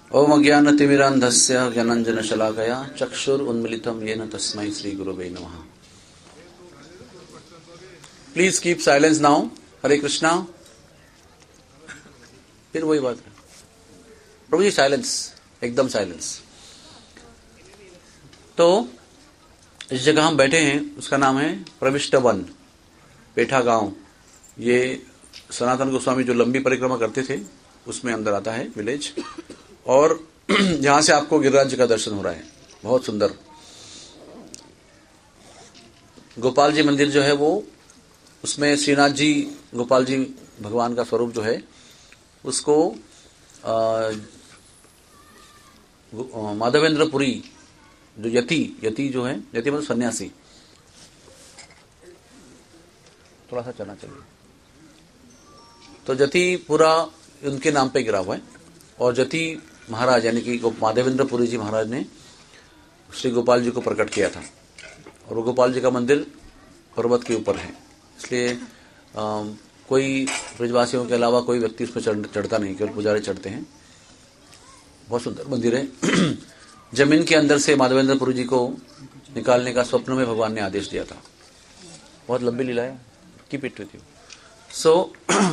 ओम अज्ञानतिमिरान्धस्य ज्ञानाञ्जनशलाकया चक्षुरुन्मीलितं येन तस्मै श्रीगुरवे नमः। Please keep silence now. Hare Krishna. फिर वही बात है प्रभु जी, साइलेंस, एकदम साइलेंस। तो इस जगह हम बैठे हैं, उसका नाम है प्रविष्ट वन, पेठा गांव। ये सनातन गोस्वामी जो लंबी परिक्रमा करते थे उसमें अंदर आता है विलेज, और जहां से आपको गिरिराज का दर्शन हो रहा है, बहुत सुंदर। गोपाल जी मंदिर जो है वो, उसमें श्रीनाथ जी, गोपाल जी भगवान का स्वरूप जो है उसको माधवेंद्रपुरी जो यति जो है, यति मतलब सन्यासी, थोड़ा सा चलना चाहिए, तो जति पूरा उनके नाम पे गिरा हुआ है। और जति महाराज यानी कि माधवेंद्रपुरी जी महाराज ने श्री गोपाल जी को प्रकट किया था, और वो गोपाल जी का मंदिर पर्वत के ऊपर है, इसलिए कोई ब्रजवासियों के अलावा कोई व्यक्ति उस पर चढ़ता नहीं, केवल पुजारी चढ़ते हैं। बहुत सुंदर मंदिर है। जमीन के अंदर से माधवेंद्रपुरी जी को निकालने का स्वप्न में भगवान ने आदेश दिया था। बहुत लंबी लीला है, कीप इट विथ यू। सो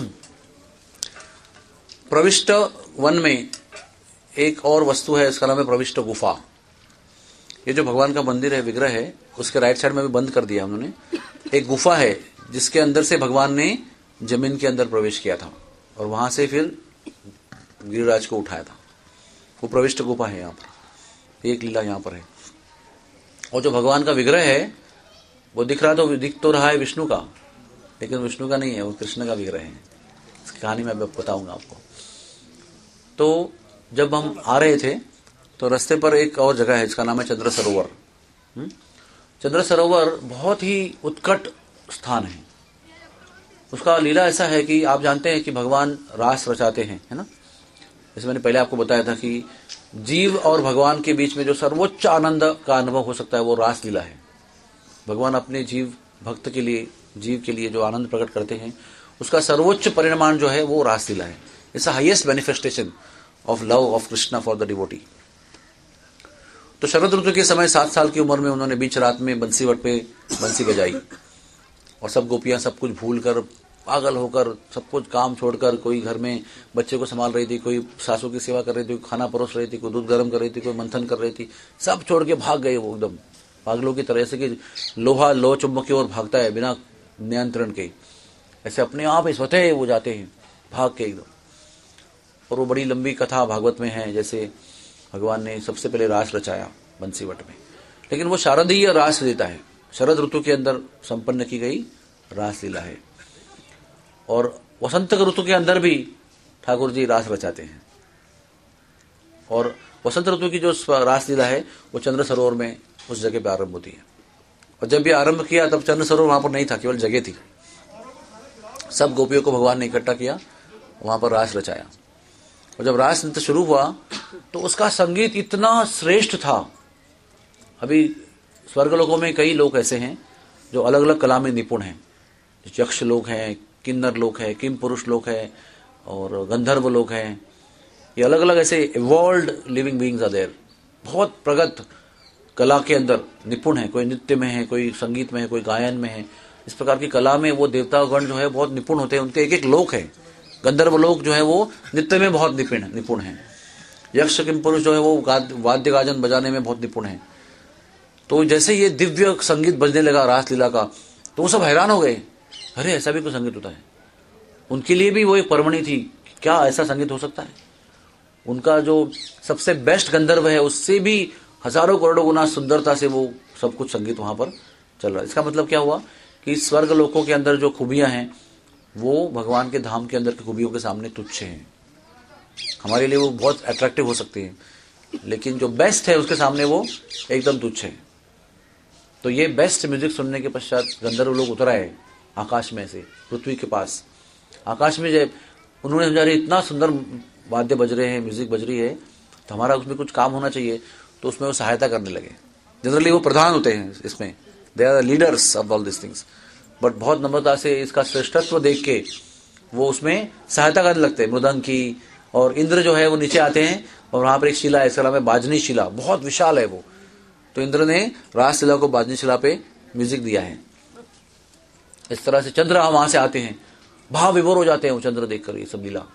प्रविष्ट वन में एक और वस्तु है, इसका नाम है प्रविष्ट गुफा। ये जो भगवान का मंदिर है, विग्रह है, उसके राइट साइड में भी बंद कर दिया उन्होंने। एक गुफा है जिसके अंदर से भगवान ने जमीन के अंदर प्रवेश किया था और वहां से फिर गिरिराज को उठाया था। वो प्रविष्ट गुफा है यहाँ पर, एक लीला यहाँ पर है। और जो भगवान का विग्रह है वो दिख तो रहा है विष्णु का, लेकिन विष्णु का नहीं है, वो कृष्ण का विग्रह है। इसकी कहानी मैं बताऊंगा आपको। तो जब हम आ रहे थे तो रास्ते पर एक और जगह है जिसका नाम है चंद्र सरोवर। चंद्र सरोवर बहुत ही उत्कट स्थान है। उसका लीला ऐसा है कि आप जानते हैं कि भगवान रास रचाते हैं, है ना। जैसे मैंने पहले आपको बताया था कि जीव और भगवान के बीच में जो सर्वोच्च आनंद का अनुभव हो सकता है वो रास लीला है। भगवान अपने जीव भक्त के लिए, जीव के लिए जो आनंद प्रकट करते हैं, उसका सर्वोच्च परिणाम जो है वो रास लीला है। It's the highest manifestation of love of Krishna for the devotee. तो शरद ऋतु के समय 7 साल की उम्र में उन्होंने बीच रात में बंसीवट पे बंसी बजाई, और सब गोपियां सब कुछ भूल कर, पागल होकर, सब कुछ काम छोड़कर, कोई घर में बच्चे को संभाल रही थी, कोई सासू की सेवा कर रही थी, कोई खाना परोस रही थी, कोई दूध गर्म कर रही थी, कोई मंथन कर रही थी, सब छोड़ के भाग गए वो एकदम पागलों की तरह से, कि लोहा लो चुंबक की ओर भागता है बिना नियंत्रण के, ऐसे अपने आप ही स्वतः वो जाते हैं भाग के एकदम। और वो बड़ी लंबी कथा भागवत में है, जैसे भगवान ने सबसे पहले रास रचाया बंसीवट में, लेकिन वो शारदीय रास देता है, शरद ऋतु के अंदर संपन्न की गई रास लीला है। और वसंत ऋतु के अंदर भी ठाकुर जी रास रचाते हैं। और वसंत ऋतु की जो रास लीला है वो चंद्र सरोवर में उस जगह पे आरंभ होती है। और जब ये आरंभ किया तब चंद्र सरोवर वहां पर नहीं था, केवल जगह थी। सब गोपियों को भगवान ने इकट्ठा किया, वहां पर रास रचाया। और जब रास नृत्य शुरू हुआ तो उसका संगीत इतना श्रेष्ठ था। अभी स्वर्गलोकों में कई लोग ऐसे हैं जो अलग अलग कला में निपुण हैं। यक्ष लोग हैं, किन्नर लोग हैं, किम पुरुष लोग हैं, और गंधर्व लोग हैं। ये अलग अलग ऐसे evolved living beings are there, बहुत प्रगत कला के अंदर निपुण है। कोई नृत्य में है, कोई संगीत में है, कोई गायन में है। इस प्रकार की कला में वो देवतागण जो है बहुत निपुण होते हैं। उनके एक एक लोक है। गंधर्व लोग जो है वो नृत्य में बहुत निपुण है। यक्ष किम पुरुष जो है वो वाद्य गाजन बजाने में बहुत निपुण है। तो जैसे ये दिव्य संगीत बजने लगा रास लीला का, तो वो सब हैरान हो गए, अरे ऐसा भी कोई संगीत होता है। उनके लिए भी वो एक परमणि थी, क्या ऐसा संगीत हो सकता है। उनका जो सबसे बेस्ट गंधर्व है उससे भी हजारों करोड़ों गुना सुंदरता से वो सब कुछ संगीत वहां पर चल रहा है। इसका मतलब क्या हुआ कि स्वर्ग लोकों के अंदर जो खूबियां हैं वो भगवान के धाम के अंदर की खूबियों के सामने तुच्छ हैं। हमारे लिए वो बहुत अट्रैक्टिव हो सकती है, लेकिन जो बेस्ट है उसके सामने वो एकदम तुच्छ है। तो ये बेस्ट म्यूजिक सुनने के पश्चात गंधर्व लोग उतर आए आकाश में से, पृथ्वी के पास। आकाश में जब उन्होंने समझा रहे इतना सुंदर वाद्य बज रहे हैं, म्यूजिक बज रही है, तो हमारा उसमें कुछ काम होना चाहिए। तो उसमें वो सहायता करने लगे। जनरली वो प्रधान होते हैं इसमें, they are the leaders of all this things, but बहुत नम्रता से इसका श्रेष्ठत्व देख के वो उसमें सहायता करने लगते हैं, मृदंग की। और इंद्र जो है वो नीचे आते हैं और वहां पर एक शिला है, इसका नाम है बाजनी शिला, बहुत विशाल है वो। तो इंद्र ने रासलीला को बाजनी शिला पे म्यूजिक दिया है। इस तरह से चंद्र वहां से आते हैं, भाव विभोर हो जाते हैं वो चंद्र देखकर ये सब लीला,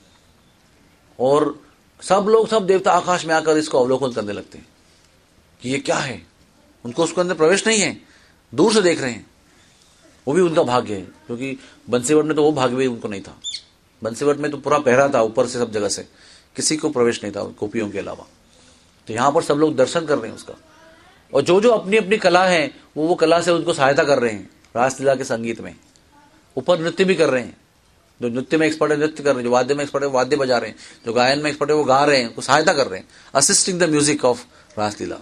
और सब लोग, सब देवता आकाश में आकर इसको अवलोकन करने लगते हैं कि ये क्या है। उनको उसके अंदर प्रवेश नहीं है, दूर से देख रहे हैं। वो भी उनका भाग्य है, क्योंकि बंसीवट में तो वो भाग्य भी उनको नहीं था। बंसीवट में तो पूरा पहरा था ऊपर से, सब जगह से किसी को प्रवेश नहीं था गोपियों के अलावा। तो यहां पर सब लोग दर्शन कर रहे हैं उसका, और जो जो अपनी अपनी कला है वो कला से उनको सहायता कर रहे हैं। रासलीला के संगीत में ऊपर नृत्य भी कर रहे हैं, जो नृत्य में एक्सपर्ट है नृत्य कर रहे हैं, जो वाद्य में एक्सपर्ट है वाद्य बजा रहे हैं, जो गायन में एक्सपर्ट है वो गा रहे हैं, उनको सहायता कर रहे हैं, assisting the music of Raasleela.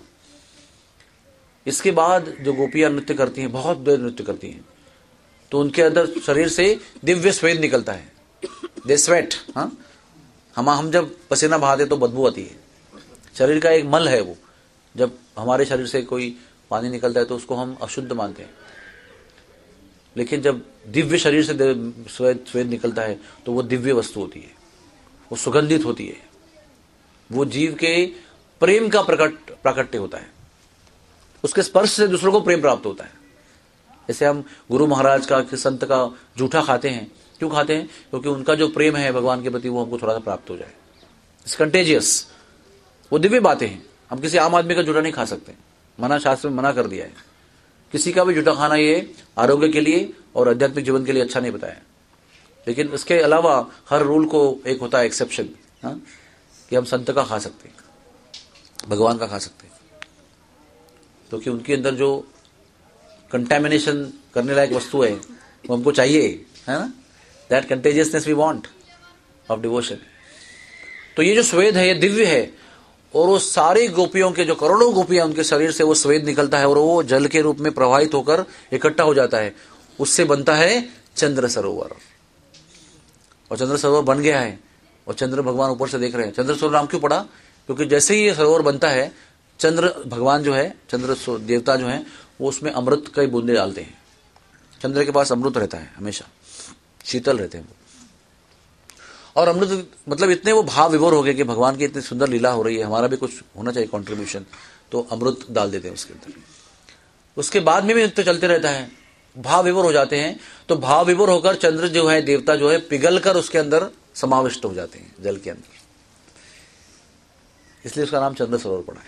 इसके बाद जो गोपियां नृत्य करती हैं, बहुत देर नृत्य करती हैं, तो उनके अंदर शरीर से दिव्य स्वेद निकलता है, दे स्वेट। हम जब पसीना बहाते तो बदबू आती है, शरीर का एक मल है वो। जब हमारे शरीर से कोई पानी निकलता है तो उसको हम अशुद्ध मानते हैं, लेकिन जब दिव्य शरीर से स्वेद निकलता है तो वो दिव्य वस्तु होती है, वो सुगंधित होती है, वो जीव के प्रेम का प्राकट्य होता है, उसके स्पर्श से दूसरों को प्रेम प्राप्त होता है। जैसे हम गुरु महाराज का, संत का जूठा खाते हैं, क्यों खाते हैं? क्योंकि उनका जो प्रेम है भगवान के प्रति वो हमको थोड़ा सा प्राप्त हो जाए। इट्स कंटेजियस, वो दिव्य बातें हैं। हम किसी आम आदमी का जूठा नहीं खा सकते, मना, शास्त्र में मना कर दिया है। किसी का भी जूठा खाना ये आरोग्य के लिए और आध्यात्मिक जीवन के लिए अच्छा नहीं बताया। लेकिन इसके अलावा हर रूल को एक होता है एक्सेप्शन, कि हम संत का खा सकते हैं, भगवान का खा सकते हैं, क्योंकि उनके अंदर जो कंटेमिनेशन करने लायक वस्तु है वो हमको चाहिए, है ना। That contagiousness we want of devotion. तो ये जो स्वेद है ये दिव्य है, और वो सारी गोपियों के, जो करोड़ों गोपियां, उनके शरीर से वो स्वेद निकलता है और वो जल के रूप में प्रवाहित होकर इकट्ठा हो जाता है। उससे बनता है चंद्र सरोवर, और चंद्र सरोवर बन गया है, और चंद्र भगवान ऊपर से देख रहे हैं। चंद्र सरोवर नाम क्यों पड़ा? क्योंकि जैसे ही ये सरोवर बनता है, चंद्र भगवान जो है, चंद्र देवता जो है, वो उसमें अमृत कई बूंदे डालते हैं। चंद्र के पास अमृत रहता है, हमेशा शीतल रहते हैं वो। और अमृत मतलब इतने वो भाव विभोर हो गए कि भगवान की इतनी सुंदर लीला हो रही है, हमारा भी कुछ होना चाहिए कंट्रीब्यूशन, तो अमृत डाल देते हैं उसके अंदर। उसके बाद में भी नृत्य चलते रहता है, भाव विभोर हो जाते हैं। तो भाव विभोर होकर चंद्र जो है, देवता जो है, पिघल कर उसके अंदर समाविष्ट हो जाते हैं जल के अंदर, इसलिए उसका नाम चंद्र सरोवर पड़ा है।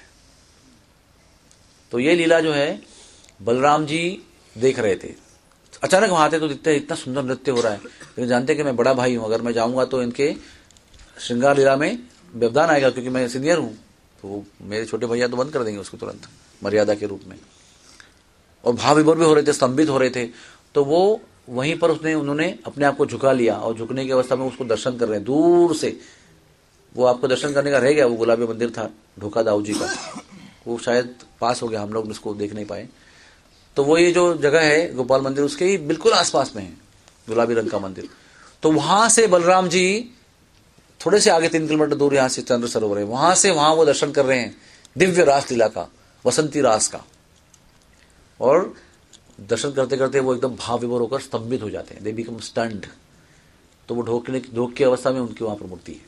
तो ये लीला जो है बलराम जी देख रहे थे, अचानक वहां आते तो दिखते हैं इतना सुंदर नृत्य हो रहा है, लेकिन जानते हैं कि मैं बड़ा भाई हूं, अगर मैं जाऊंगा तो इनके श्रृंगार लीला में व्यवधान आएगा, क्योंकि मैं सीनियर हूं, तो मेरे छोटे भैया तो बंद कर देंगे उसको तुरंत मर्यादा के रूप में। और भाव विभोर भी हो रहे थे, स्तंभित हो रहे थे। तो वो वहीं पर उन्होंने अपने आप को झुका लिया, और झुकने की अवस्था में उसको दर्शन कर रहे हैं दूर से। वो आपको दर्शन करने का रह गया, वो गुलाबी मंदिर था ढोका दाऊ जी का, वो शायद पास हो गया, हम लोग उसको देख नहीं पाए। तो वो ये जो जगह है गोपाल मंदिर, उसके ही बिल्कुल आसपास में है गुलाबी रंग का मंदिर। तो वहां से बलराम जी थोड़े से आगे 3 किलोमीटर दूर यहाँ से चंद्र सरोवर है, वहां से वहां वो दर्शन कर रहे हैं दिव्य रास लीला का, वसंती रास का। और दर्शन करते करते वो एकदम भाव विभोर होकर स्तंभित हो जाते हैं, दे बिकम स्टन्ड। तो वो ढोक की अवस्था में उनकी वहां पर मूर्ति है।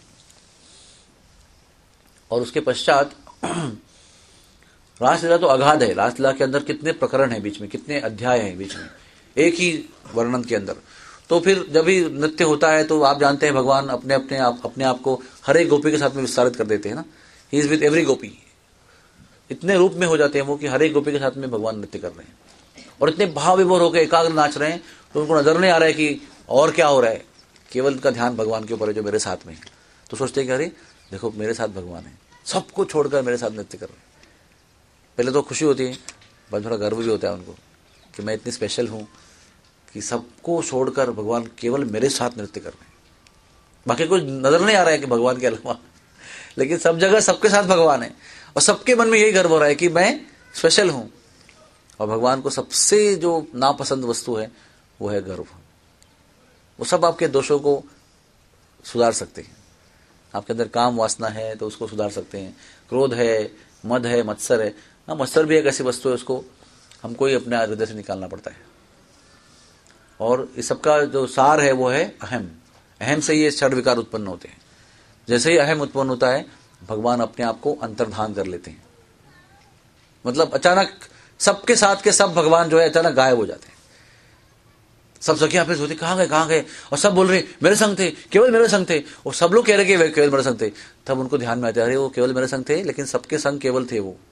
और उसके पश्चात रासलीला तो अगाध है, रासलीला के अंदर कितने प्रकरण है बीच में, कितने अध्याय हैं बीच में एक ही वर्णन के अंदर। तो फिर जब भी नृत्य होता है तो आप जानते हैं भगवान अपने आप को हर एक गोपी के साथ में विस्तारित कर देते हैं ना। He is with every gopi, इतने रूप में हो जाते हैं वो कि हर एक गोपी के साथ में भगवान नृत्य कर रहे हैं, और इतने भाव विभोर होकर एकाग्र नाच रहे हैं, तो उनको नजर नहीं आ रहा है कि और क्या हो रहा है, केवल उनका ध्यान भगवान के ऊपर है जो मेरे साथ में है। तो सोचते हैं कि अरे देखो मेरे साथ भगवान है, सबको छोड़कर मेरे साथ नृत्य कर रहे हैं। पहले तो खुशी होती है, पर थोड़ा गर्व भी होता है उनको कि मैं इतनी स्पेशल हूं कि सबको छोड़कर भगवान केवल मेरे साथ नृत्य कर रहे हैं। बाकी कोई नजर नहीं आ रहा है कि भगवान के अलावा, लेकिन सब जगह सबके साथ भगवान है, और सबके मन में यही गर्व हो रहा है कि मैं स्पेशल हूं। और भगवान को सबसे जो नापसंद वस्तु है वो है गर्व। वो सब आपके दोषों को सुधार सकते हैं। आपके अंदर काम वासना है तो उसको सुधार सकते हैं, क्रोध है, मद है, मत्सर है। हाँ, मत्सर भी एक ऐसी वस्तु है, उसको हमको ही अपने हृदय से निकालना पड़ता है। और इस सबका जो सार है वो है अहम। अहम से ही ये षड विकार उत्पन्न होते हैं। जैसे ही अहम उत्पन्न होता है भगवान अपने आप को अंतर्धान कर लेते हैं। मतलब अचानक सबके साथ के सब भगवान जो है अचानक गायब हो जाते हैं। सब सखियां पे सोती कहाँ गए, और सब बोल रहे मेरे संग थे, केवल मेरे संग थे, और सब लोग कह रहे कि केवल मेरे संग थे। तब उनको ध्यान में आता है, अरे वो केवल मेरे संग थे, लेकिन सबके संग केवल थे वो।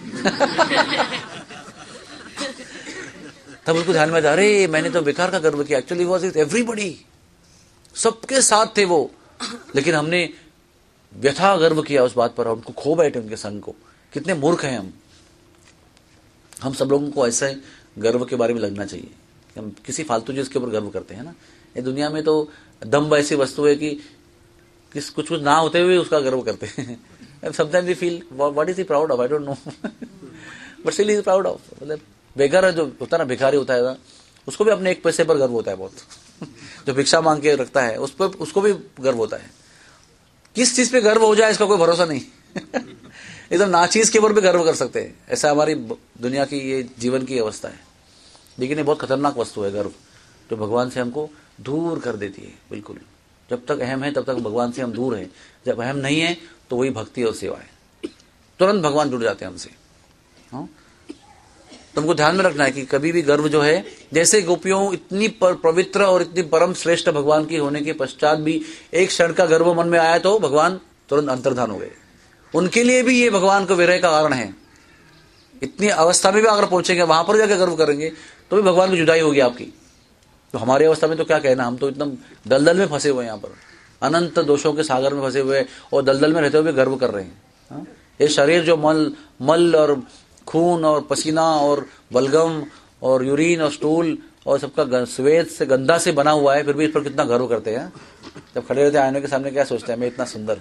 तब उनको ध्यान में आता, अरे मैंने तो बेकार का गर्व किया, एक्चुअली वाज इट एवरीबॉडी, सबके साथ थे वो, लेकिन हमने व्यथा गर्व किया उस बात पर, उनको खो बैठे उनके संग को। कितने मूर्ख हैं हम सब लोगों को ऐसे गर्व के बारे में लगना चाहिए। हम किसी फालतू चीज के ऊपर गर्व करते हैं ना। ये दुनिया में तो दम्भ ऐसी वस्तु है कि कुछ ना होते हुए उसका गर्व करते हैं। Sometimes we feel what is he proud of, I don't know, but still is proud of. मतलब बेघर जो होता है ना, भिखारी होता है ना, उसको भी अपने एक पैसे पर गर्व होता है बहुत। जो भिक्षा मांग के रखता है उस पर उसको भी गर्व होता है। किस चीज पे गर्व हो जाए इसका कोई भरोसा नहीं। एकदम नाचीज के ऊपर भी गर्व कर सकते हैं, ऐसा हमारी दुनिया की ये जीवन की अवस्था है। लेकिन ये बहुत खतरनाक वस्तु है गर्व, जो भगवान से हमको दूर कर देती है। बिल्कुल जब तक अहम है तब तक भगवान से हम दूर हैं, जब अहम नहीं है तो वही भक्ति और सेवा है, तुरंत भगवान जुड़ जाते हैं हमसे। हाँ, तो हमको ध्यान में रखना है कि कभी भी गर्व जो है, जैसे गोपियों इतनी पवित्र और इतनी परम श्रेष्ठ भगवान की होने के पश्चात भी एक क्षण का गर्व मन में आया तो भगवान तुरंत अंतर्धान हो गए। उनके लिए भी ये भगवान को विरह का कारण है। इतनी अवस्था में भी अगर पहुंचेंगे, वहां पर जाकर गर्व करेंगे तो भी भगवान की जुदाई होगी आपकी। तो हमारी अवस्था में तो क्या कहना, हम तो एकदम दलदल में फंसे हुए हैं, यहाँ पर अनंत दोषों के सागर में फंसे हुए और दलदल में रहते हुए गर्व कर रहे हैं। ये शरीर जो मल और खून और पसीना और बलगम और यूरिन और स्टूल और सबका स्वेद से गंदा से बना हुआ है, फिर भी इस पर कितना गर्व करते हैं। जब खड़े रहते हैं आईने के सामने क्या सोचते हैं, मैं इतना सुंदर,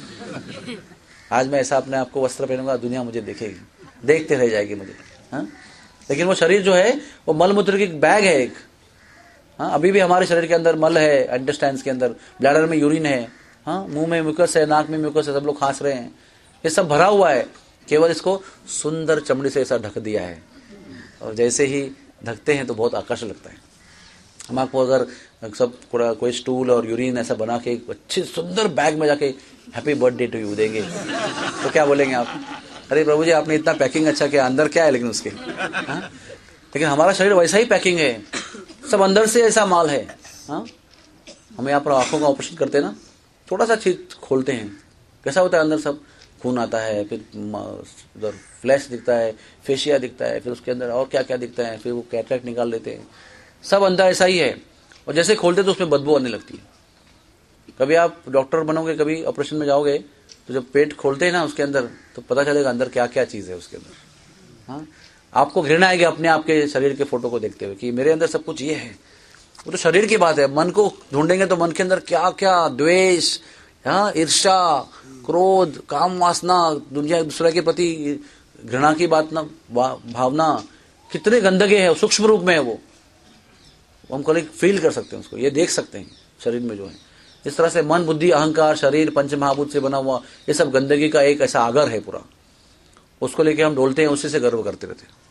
आज मैं ऐसा अपने आपको वस्त्र पहनूंगा, दुनिया मुझे देखेगी, देखते रह जाएगी मुझे। हाँ, लेकिन वो शरीर जो है वो मल मूत्र की बैग है एक। हाँ, अभी भी हमारे शरीर के अंदर मल है, इंटेस्टाइन्स के अंदर, ब्लैडर में यूरिन है, हाँ, मुंह में म्यूकस है, नाक में म्यूकस है, सब लोग खांस रहे हैं, ये सब भरा हुआ है। केवल इसको सुंदर चमड़ी से ऐसा ढक दिया है, और जैसे ही ढकते हैं तो बहुत आकर्षक लगता है। हम आपको अगर सब कोई स्टूल और यूरिन ऐसा बना के एक अच्छी सुंदर बैग में जाके हैप्पी बर्थडे टू यू देंगे तो क्या बोलेंगे आप, अरे प्रभु जी आपने इतना पैकिंग अच्छा किया, अंदर क्या है लेकिन उसके। हाँ? लेकिन हमारा शरीर वैसा ही पैकिंग है, सब अंदर से ऐसा माल है। हाँ? हमें यहाँ पर आंखों का ऑपरेशन करते हैं ना, थोड़ा सा चीज खोलते हैं, कैसा होता है अंदर सब खून आता है, फिर उधर फ्लैश दिखता है, फेशिया दिखता है, फिर उसके अंदर और क्या क्या दिखता है, फिर वो कैटरेक्ट निकाल लेते हैं, सब अंदर ऐसा ही है। और जैसे खोलते तो उसमें बदबू आने लगती है। कभी आप डॉक्टर बनोगे, कभी ऑपरेशन में जाओगे, तो जब पेट खोलते हैं ना उसके अंदर, तो पता चलेगा अंदर क्या क्या चीज है उसके अंदर। हाँ, आपको घृणा आएगी अपने आप के शरीर के फोटो को देखते हुए कि मेरे अंदर सब कुछ ये है। वो तो शरीर की बात है, मन को ढूंढेंगे तो मन के अंदर क्या क्या द्वेष, ईर्ष्या, क्रोध, काम वासना, दुनिया दूसरे के प्रति घृणा की बात ना भावना, कितने गंदगे है, सूक्ष्म रूप में है वो, हम कभी फील कर सकते हैं उसको, ये देख सकते हैं शरीर में जो है। इस तरह से मन, बुद्धि, अहंकार, शरीर, पंच महाभूत से बना हुआ ये सब गंदगी का एक ऐसा आगर है पूरा, उसको लेके हम डोलते हैं, उसी से गर्व करते रहते हैं।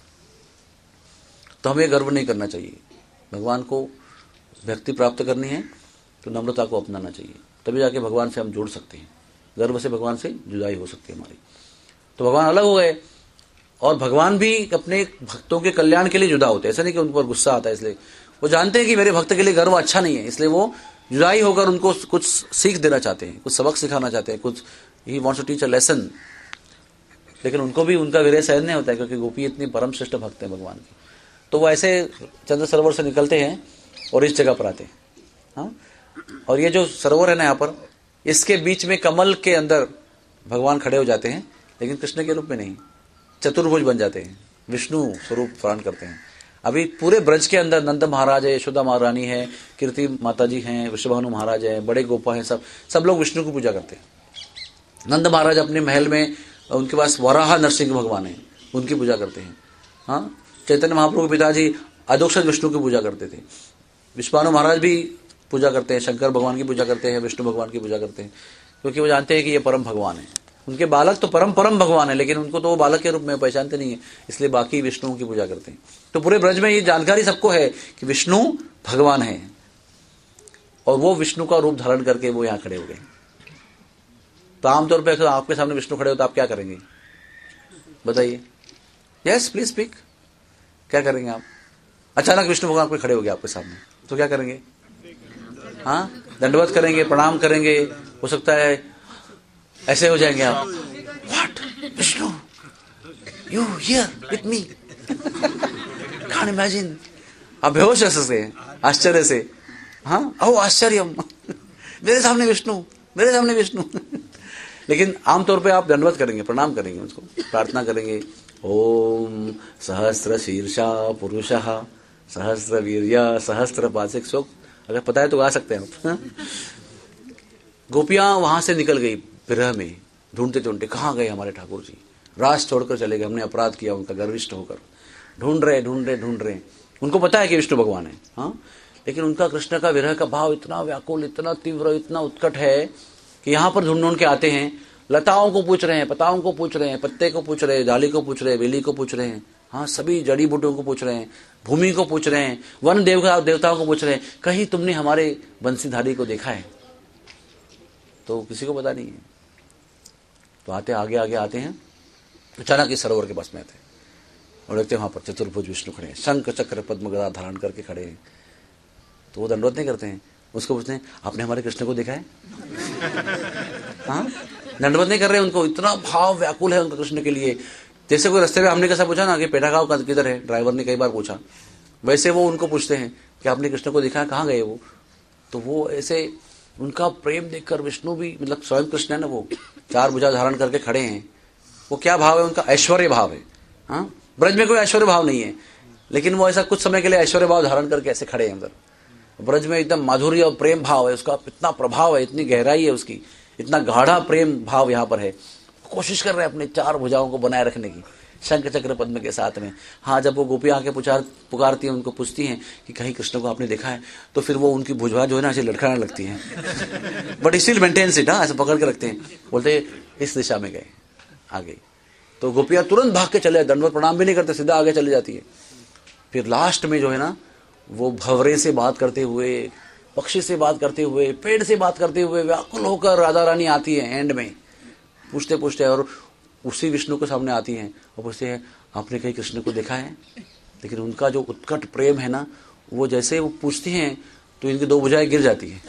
तो हमें गर्व नहीं करना चाहिए। भगवान को भक्ति प्राप्त करनी है तो नम्रता को अपनाना चाहिए, तभी जाके भगवान से हम जुड़ सकते हैं। गर्व से भगवान से जुदाई हो सकती है हमारी। तो भगवान अलग हो गए, और भगवान भी अपने भक्तों के कल्याण के लिए जुदा होते हैं। ऐसा नहीं कि उन पर गुस्सा आता है, इसलिए वो जानते हैं कि मेरे भक्त के लिए गर्व अच्छा नहीं है, इसलिए वो जुदाई होकर उनको कुछ सीख देना चाहते हैं, कुछ सबक सिखाना चाहते हैं, कुछ he wants to teach a lesson. लेकिन उनको भी उनका विरह सहन नहीं होता है, क्योंकि गोपी इतनी परम श्रेष्ठ भक्त है भगवान की। तो वो ऐसे चंद्र सरोवर से निकलते हैं और इस जगह पर आते हैं। हाँ, और ये जो सरोवर है ना यहाँ पर, इसके बीच में कमल के अंदर भगवान खड़े हो जाते हैं, लेकिन कृष्ण के रूप में नहीं, चतुर्भुज बन जाते हैं, विष्णु स्वरूप धारण करते हैं। अभी पूरे ब्रज के अंदर नंद महाराज है, यशोदा महारानी है, कीर्ति माता जी हैं, वृषभानु महाराज है, बड़े गोपा हैं, सब लोग विष्णु की पूजा करते हैं। नंद महाराज अपने महल में, उनके पास वराह नरसिंह भगवान है, उनकी पूजा करते हैं। हाँ, चैतन्य महाप्रभु के पिताजी अधोक्षज विष्णु की पूजा करते थे। विश्वानु महाराज भी पूजा करते हैं, शंकर भगवान की पूजा करते हैं, विष्णु भगवान की पूजा करते हैं, क्योंकि वो जानते हैं कि ये परम भगवान है। उनके बालक तो परम भगवान है, लेकिन उनको तो वो बालक के रूप में पहचानते नहीं है, इसलिए बाकी विष्णु की पूजा करते हैं। तो पूरे ब्रज में ये जानकारी सबको है कि विष्णु भगवान है, और वो विष्णु का रूप धारण करके वो यहाँ खड़े हो गए। तो आमतौर पे अगर आपके सामने विष्णु खड़े हो तो आप क्या करेंगे, बताइए? Yes please speak. क्या करेंगे आप? अचानक विष्णु भगवान कोई खड़े हो गए आपके सामने तो क्या करेंगे? हाँ, दंडवत करेंगे, प्रणाम करेंगे, हो सकता है ऐसे हो जाएंगे आप, व्हाट विष्णु you here with me, can't imagine. आप बेहोश से आश्चर्य से, हाँ ओ आश्चर्य मेरे सामने विष्णु, मेरे सामने विष्णु। लेकिन आमतौर पे आप दंडवत करेंगे, प्रणाम करेंगे, उसको प्रार्थना करेंगे, ओम सहस्र शीर्षा पुरुषः सहस्र वीर्य सहस्र पासिक शोक। अगर पता है तो गा सकते हैं आप। गोपियां वहां से निकल गई विरह में, ढूंढते ढूंढते कहाँ गए हमारे ठाकुर जी, रास छोड़कर चले गए, हमने अपराध किया उनका गर्विष्ठ होकर। ढूंढ रहे उनको पता है कि विष्णु भगवान है, हाँ, लेकिन उनका कृष्ण का विरह का भाव इतना व्याकुल, इतना तीव्र, इतना उत्कट है कि यहाँ पर ढूंढ के आते हैं। लताओं को पूछ रहे हैं, पताओं को पूछ रहे हैं, पत्ते को पूछ रहे हैं, डाली को पूछ रहे हैं, वेली को पूछ रहे हैं, हाँ सभी जड़ी बूटियों को पूछ रहे हैं, भूमि को पूछ रहे हैं, वन देवताओं को पूछ रहे हैं, कहीं तुमने हमारे बंसीधारी को देखा है? तो किसी को पता नहीं है। तो आते आगे आते हैं, अचानक इस सरोवर के पास में आते हैं और देखते वहां पर चतुर्भुज विष्णु खड़े हैं, शंख चक्र पद्म गदा धारण करके खड़े हैं। तो वो दंडवत नहीं करते हैं, उसको पूछते हैं आपने हमारे कृष्ण को देखा है? हाँ, दंडवत नहीं कर रहे, उनको इतना भाव व्याकुल है उनका कृष्ण के लिए। जैसे कोई रास्ते में हमने कैसा पूछा ना कि पेटा गांव किधर है, ड्राइवर ने कई बार पूछा, वैसे वो उनको पूछते हैं कि आपने कृष्ण को देखा है, कहाँ गए वो? तो वो ऐसे उनका प्रेम देखकर विष्णु भी, मतलब स्वयं कृष्ण है ना, वो चार भुजा धारण करके खड़े हैं। वो क्या भाव है उनका? ऐश्वर्य भाव है। हाँ, ब्रज में कोई ऐश्वर्य भाव नहीं है, लेकिन वो ऐसा कुछ समय के लिए ऐश्वर्य भाव धारण करके ऐसे खड़े हैं अंदर। ब्रज में एकदम माधुर्य और प्रेम भाव है, उसका इतना प्रभाव है, इतनी गहराई है उसकी, इतना गाढ़ा प्रेम भाव यहाँ पर है। कोशिश कर रहे हैं अपने चार भुजाओं को बनाए रखने की, शंख चक्र पद्म के साथ में। हाँ, जब वो गोपियां आके पुकारती हैं, उनको पूछती हैं कि कहीं कृष्ण को आपने देखा है, तो फिर वो उनकी भुजा जो है ना ऐसे लड़खड़ाने लगती हैं, बट स्टिल मेंटेन्स इट, हाँ, ऐसे पकड़ के रखते हैं, बोलते इस दिशा में गए, आगे। तो गोपियां तुरंत भाग के चले, दंडवत प्रणाम भी नहीं करते, सीधा आगे चली जाती है। फिर लास्ट में जो है ना, वो भंवरे से बात करते हुए, पक्षी से बात करते हुए, पेड़ से बात करते हुए व्याकुल होकर राधा रानी आती है एंड में, पूछते पूछते, और उसी विष्णु के सामने आती हैं और पूछते हैं आपने कहीं कृष्ण को देखा है? लेकिन उनका जो उत्कट प्रेम है ना, वो जैसे वो पूछती हैं तो इनकी दो भुजाएं गिर जाती है।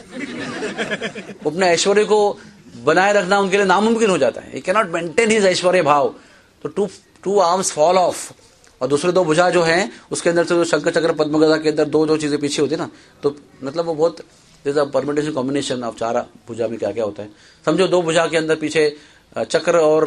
अपने ऐश्वर्य को बनाए रखना उनके लिए नामुमकिन हो जाता है, ही कैनॉट मेंटेन हिज ऐश्वर्य भाव। तो टू आर्म्स फॉल ऑफ, और दूसरे दो भुजा जो हैं उसके अंदर से जो शंख चक्र पद्म गदा के अंदर दो चीजें पीछे होती है ना, तो मतलब वो बहुत परमिटेशन कॉम्बिनेशन ऑफ चार भुजा में क्या क्या होता है। समझो दो भुजा के अंदर पीछे चक्र और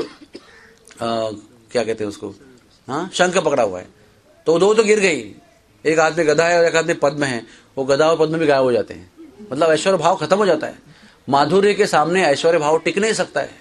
क्या कहते हैं उसको, हाँ, शंख पकड़ा हुआ है, तो दो तो गिर गई, एक हाथ में गदा है और एक हाथ में पद्म है, वो गदा और पद्म भी गायब हो जाते हैं, मतलब ऐश्वर्य भाव खत्म हो जाता है। माधुर्य के सामने ऐश्वर्य भाव टिक नहीं सकता है।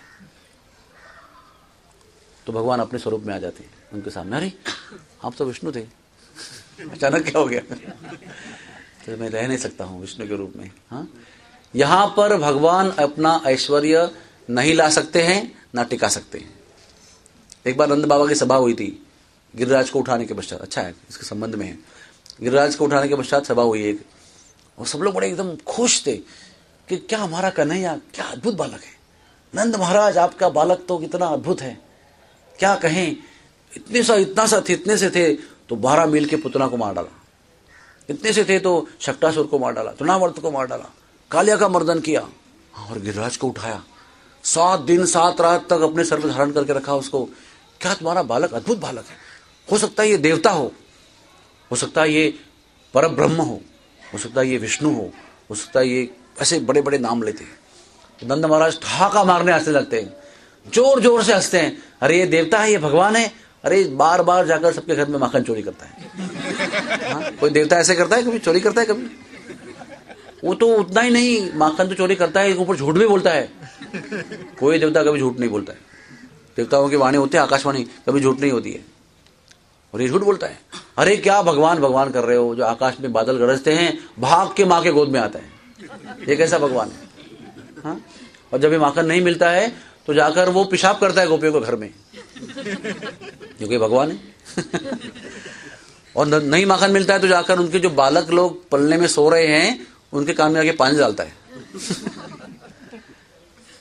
तो भगवान अपने स्वरूप में आ जाते हैं उनके सामने, अरे आप तो विष्णु थे, अचानक क्या हो गया? तो मैं रह नहीं सकता हूं विष्णु के रूप में। हाँ, यहां पर भगवान अपना ऐश्वर्य नहीं ला सकते हैं, ना टिका सकते हैं। एक बार नंद बाबा की सभा हुई थी गिरिराज को उठाने के पश्चात, अच्छा है इसके संबंध में है, गिरिराज को उठाने के पश्चात सभा हुई एक, और सब लोग बड़े एकदम खुश थे कि क्या हमारा कन्हैया क्या अद्भुत बालक है, नंद महाराज आपका बालक तो कितना अद्भुत है, क्या कहें, इतने से थे तो 12 मील के पुतना को मार डाला, इतने से थे तो शक्टासुर को मार डाला, तृणावर्त को मार डाला, कालिया का मर्दन किया, और गिरिराज को उठाया, 7 दिन 7 रात तक अपने सर पर धारण करके रखा उसको। क्या तुम्हारा बालक अद्भुत बालक है, हो सकता है ये देवता हो सकता है ये पर ब्रह्म हो सकता है ये विष्णु हो सकता है ये, ऐसे बड़े बड़े नाम लेते हैं। तो नंद महाराज ठहाका मारने हंसने लगते हैं, जोर जोर से हंसते हैं, अरे ये देवता है, ये भगवान है, अरे बार बार जाकर सबके घर में माखन चोरी करता है। हाँ, कोई देवता ऐसे करता है कभी, चोरी करता है कभी? वो तो उतना ही नहीं, माखन तो चोरी करता है, ऊपर झूठ भी बोलता है। कोई देवता कभी झूठ नहीं बोलता है, देवताओं की वाणी होती है आकाशवाणी, कभी झूठ नहीं होती है, और ये झूठ बोलता है। अरे क्या भगवान भगवान कर रहे हो, जो आकाश में बादल गरजते हैं भाग के माँ के गोद में आता है, ये कैसा भगवान है? हाँ, और जब ये माखन नहीं मिलता है तो जाकर वो पेशाब करता है गोपियों के घर में, क्योंकि भगवान है। और नहीं माखन मिलता है तो जाकर उनके जो बालक लोग पलने में सो रहे हैं उनके कान में आके पानी डालता है।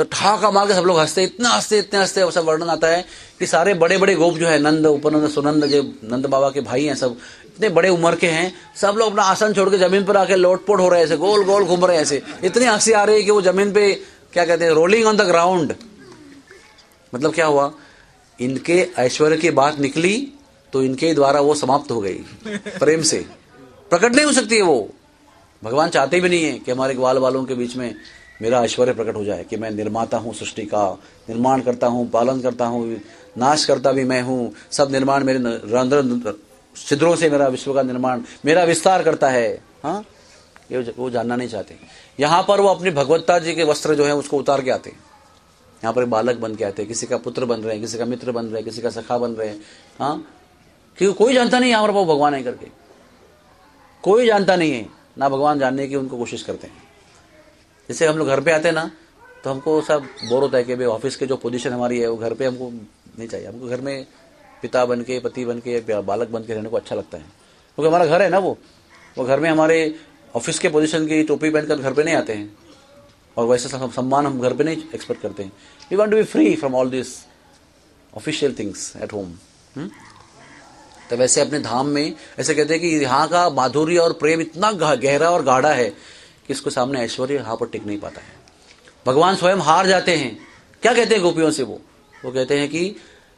तो ठहाका मार के सब लोग हंसते, इतना हंसते, इतने हंसते। ऐसा वर्णन आता है कि सारे बड़े बड़े गोप जो है, नंद, उपनंद, सुनंद, जो नंद बाबा के भाई हैं, सब इतने बड़े उम्र के हैं, सब लोग अपना आसन छोड़ के जमीन पर आके लोटपोट हो रहे हैं, ऐसे गोल गोल घूम रहे हैं, ऐसे इतनी हंसी आ रही है कि वो जमीन पे क्या कहते हैं, रोलिंग ऑन द ग्राउंड। मतलब क्या हुआ, इनके ऐश्वर्य की बात निकली तो इनके द्वारा वो समाप्त हो गई, प्रेम से प्रकट नहीं हो सकती है वो। भगवान चाहते भी नहीं है कि हमारे ग्वाल वालों के बीच में मेरा ऐश्वर्य प्रकट हो जाए कि मैं निर्माता हूं, सृष्टि का निर्माण करता हूं, पालन करता हूं, नाश करता भी मैं हूं, सब निर्माण मेरे रंध्र छिद्रों से मेरा विश्व का निर्माण, मेरा विस्तार करता है। हाँ, ये वो जानना नहीं चाहते। यहां पर वो अपनी भगवत्ता जी के वस्त्र जो है उसको उतार के आते हैं, यहाँ पर बालक बन के आते हैं, किसी का पुत्र बन रहे हैं, किसी का मित्र बन रहे हैं, किसी का सखा बन रहे हैं। हाँ, क्योंकि कोई जानता नहीं यहाँ पर वो भगवान है करके, कोई जानता नहीं है, ना भगवान जानने की उनको कोशिश करते हैं। जैसे हम लोग घर पे आते हैं ना, तो हमको सब बोर होता है कि भाई ऑफिस के जो पोजीशन हमारी है वो घर पे हमको नहीं चाहिए। हमको घर में पिता बन के, पति बन के, बालक बन के रहने को अच्छा लगता है, क्योंकि हमारा घर है ना वो घर में हमारे ऑफिस के पोजीशन की टोपी पहनकर घर पे नहीं आते हैं, और वैसे सम्मान हम घर पे नहीं एक्सपेक्ट करते हैं। We want to be free from all this official things at home. तो वैसे अपने धाम में ऐसे कहते हैं कि यहाँ का माधुर्य और प्रेम इतना गहरा और गाढ़ा है कि इसको सामने ऐश्वर्य यहाँ पर टिक नहीं पाता है। भगवान स्वयं हार जाते हैं। क्या कहते हैं गोपियों से? वो कहते हैं कि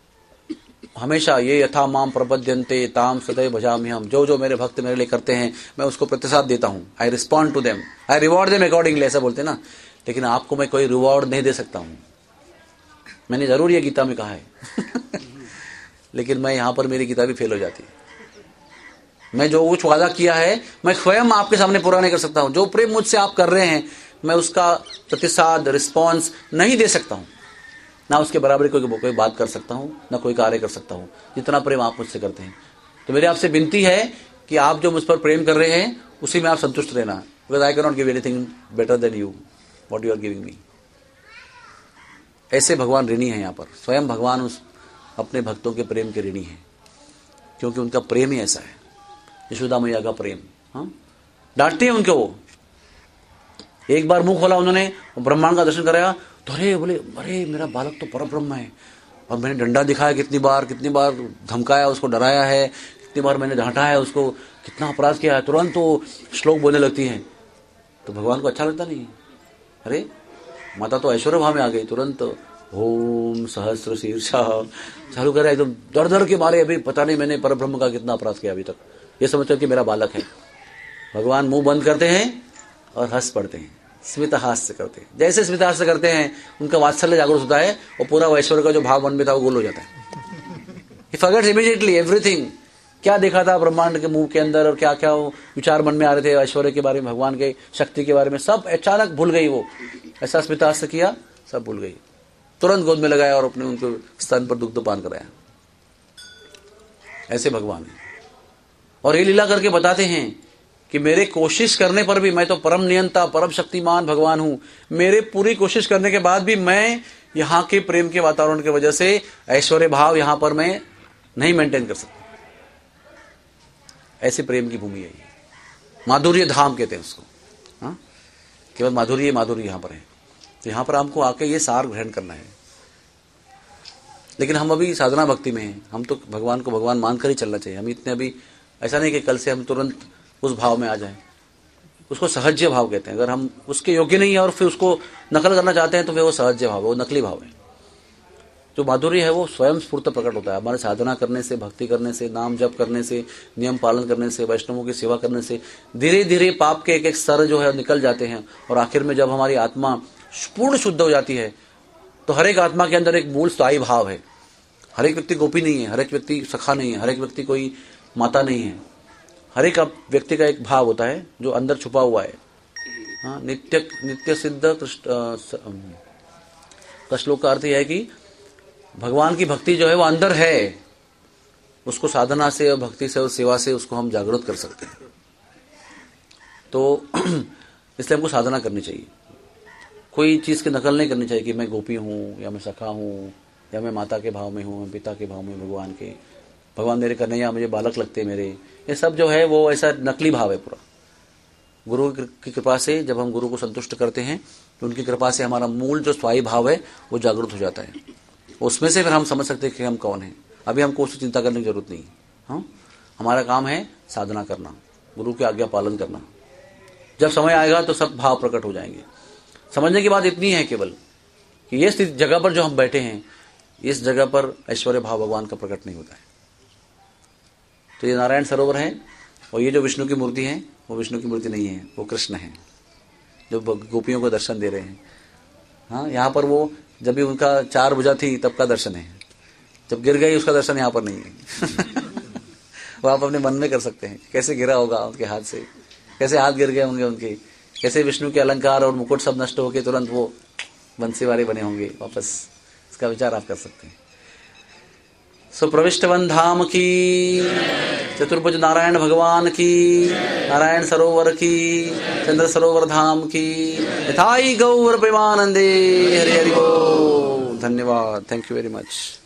हमेशा ये यथा माम प्रपद्यन्ते ताम सदैव भजामि हम, जो जो मेरे भक्त मेरे लिए करते हैं मैं उसको प्रतिसाद देता हूँ। I respond to them, I reward them accordingly, ऐसा बोलते हैं ना। लेकिन आपको मैं कोई रिवॉर्ड नहीं दे सकता हूँ। मैंने जरूर ये गीता में कहा है लेकिन मैं यहाँ पर मेरी गीता भी फेल हो जाती है। मैं जो कुछ वादा किया है मैं स्वयं आपके सामने पूरा नहीं कर सकता हूँ। जो प्रेम मुझसे आप कर रहे हैं मैं उसका प्रतिसाद, रिस्पॉन्स नहीं दे सकता हूँ, ना उसके बराबर कोई बात कर सकता हूँ, ना कोई कार्य कर सकता हूँ, जितना प्रेम आप मुझसे करते हैं। तो मेरी आपसे विनती है कि आप जो मुझ पर प्रेम कर रहे हैं उसी में आप संतुष्ट रहना, because I can not give anything better than you what you are giving me. ऐसे भगवान ऋणी है यहाँ पर। स्वयं भगवान उस अपने भक्तों के प्रेम के ऋणी है, क्योंकि उनका प्रेम ही ऐसा है, यशोदा मैया का प्रेम। हाँ, डांटते हैं उनको। वो एक बार मुंह खोला उन्होंने, ब्रह्मांड का दर्शन कराया तो अरे बोले, अरे मेरा बालक तो परब्रह्म है। और मैंने डंडा दिखाया कितनी बार धमकाया उसको, डराया है कितनी बार, मैंने डांटा है उसको, कितना अपराध किया है। तुरंत वो श्लोक बोलने लगती हैं। तो भगवान को अच्छा लगता नहीं। अरे माता तो ऐश्वर्य भाव में आ गई, तुरंत ओम सहस्र शीर्षा चालू करे एकदम डर डर के मारे। अभी पता नहीं मैंने परब्रह्म का कितना अपराध किया अभी तक, ये समझकर कि मेरा बालक है। भगवान मुंह बंद करते हैं और हंस पड़ते हैं, स्मित हास्य करते हैं। जैसे स्मित हास्य करते हैं उनका वात्सल्य जागरूक होता है और पूरा ऐश्वर्य का जो भाव मन में था वो गोल हो जाता है। He forgets immediately everything। क्या देखा था ब्रह्मांड के मुंह के अंदर और क्या क्या विचार मन में आ रहे थे ऐश्वर्य के बारे में, भगवान के शक्ति के बारे में, सब अचानक भूल गई। वो ऐसा स्मित हास्य किया, सब भूल गई। तुरंत गोद में लगाया और अपने उनको स्तन पर दुग्धपान कराया। ऐसे भगवान है। और ये लीला करके बताते हैं कि मेरे कोशिश करने पर भी, मैं तो परम नियंता परम शक्तिमान भगवान हूं, मेरे पूरी कोशिश करने के बाद भी मैं यहां के प्रेम के वातावरण की वजह से ऐश्वर्य भाव यहां पर मैं नहीं मेंटेन कर सकता। ऐसे प्रेम की भूमि है ये, माधुर्य धाम कहते हैं उसको। हाँ, केवल माधुर्य यहां पर है। तो यहां पर हमको आके ये सार ग्रहण करना है। लेकिन हम अभी साधना भक्ति में हैं, हम तो भगवान को भगवान मानकर ही चलना चाहिए। हम इतने अभी ऐसा नहीं कि कल से हम तुरंत उस भाव में आ जाएं। उसको सहज्य भाव कहते हैं। अगर हम उसके योग्य नहीं है और फिर उसको नकल करना चाहते हैं तो फिर वो सहज्य भाव है, वो नकली भाव है। जो माधुर्य है वो स्वयं स्फूर्त प्रकट होता है हमारे साधना करने से, भक्ति करने से, नाम जप करने से, नियम पालन करने से, वैष्णवों की सेवा करने से धीरे धीरे पाप के एक एक स्तर जो है निकल जाते हैं। और आखिर में जब हमारी आत्मा पूर्ण शुद्ध हो जाती है तो हर एक आत्मा के अंदर एक मूल स्थायी भाव है। हर एक व्यक्ति गोपी नहीं है, हर एक व्यक्ति सखा नहीं है, हर एक व्यक्ति कोई माता नहीं है। हर एक व्यक्ति का एक भाव होता है जो अंदर छुपा हुआ है। हाँ, नित्य सिद्ध का श्लोक का अर्थ यह है कि भगवान की भक्ति जो है वो अंदर है, उसको साधना से और भक्ति से और सेवा से उसको हम जागृत कर सकते हैं। तो इसलिए हमको साधना करनी चाहिए। कोई चीज की नकल नहीं करनी चाहिए कि मैं गोपी हूँ या मैं सखा हूँ या मैं माता के भाव में हूँ, मैं पिता के भाव में, भगवान मेरे कन्हैया मुझे बालक लगते मेरे, ये सब जो है वो ऐसा नकली भाव है पूरा। गुरु की कृपा से जब हम गुरु को संतुष्ट करते हैं तो उनकी कृपा से हमारा मूल जो स्वायी भाव है वो जागृत हो जाता है। उसमें से फिर हम समझ सकते हैं कि हम कौन हैं। अभी हमको उसकी चिंता करने की जरूरत नहीं। हाँ, हमारा काम है साधना करना, गुरु की आज्ञा पालन करना। जब समय आएगा तो सब भाव प्रकट हो जाएंगे। समझने की बात इतनी है केवल कि ये जगह पर जो हम बैठे हैं, इस जगह पर ऐश्वर्य भाव भगवान का प्रकट नहीं होता है। तो ये नारायण सरोवर है, और ये जो विष्णु की मूर्ति है वो विष्णु की मूर्ति नहीं है, वो कृष्ण है जो गोपियों को दर्शन दे रहे हैं। हाँ, यहाँ पर वो जब भी उनका 4 भुजा थी तब का दर्शन है, जब गिर गई उसका दर्शन यहाँ पर नहीं है। वो आप अपने मन में कर सकते हैं कैसे गिरा होगा उनके हाथ से, कैसे हाथ गिर गए होंगे उनके, कैसे विष्णु के अलंकार और मुकुट सब नष्ट होकर तुरंत वो बंसी वाले बने होंगे वापस। इसका विचार आप कर सकते हैं। सो प्रविष्टवन धाम की, चतुर्भुज नारायण भगवान की, नारायण सरोवर की, चंद्र सरोवर धाम की, यथाई गौर प्रेमानंदे। हरि हरि बोल। धन्यवाद। Thank you very much.